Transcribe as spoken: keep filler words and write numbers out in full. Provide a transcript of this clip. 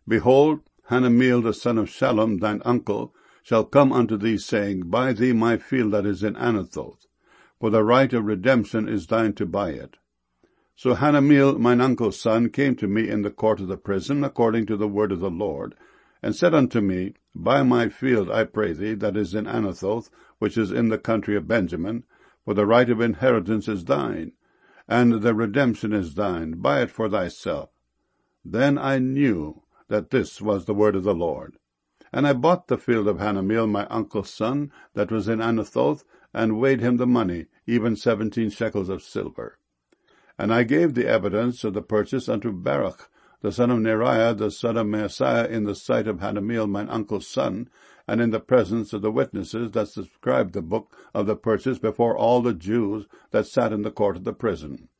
Behold, Hanameel the son of Shallum, thine uncle, shall come unto thee, saying, Buy thee my field that is in Anathoth, for the right of redemption is thine to buy it. So Hanameel, mine uncle's son, came to me in the court of the prison, according to the word of the Lord, and said unto me, Buy my field, I pray thee, that is in Anathoth, which is in the country of Benjamin, for the right of inheritance is thine, and the redemption is thine. Buy it for thyself. Then I knew that this was the word of the Lord. And I bought the field of Hanameel, my uncle's son, that was in Anathoth, and weighed him the money, even seventeen shekels of silver. And I gave the evidence of the purchase unto Baruch, the son of Neriah, the son of Maaseiah, in the sight of Hanameel, mine uncle's son, and in the presence of the witnesses that subscribed the book of the purchase before all the Jews that sat in the court of the prison.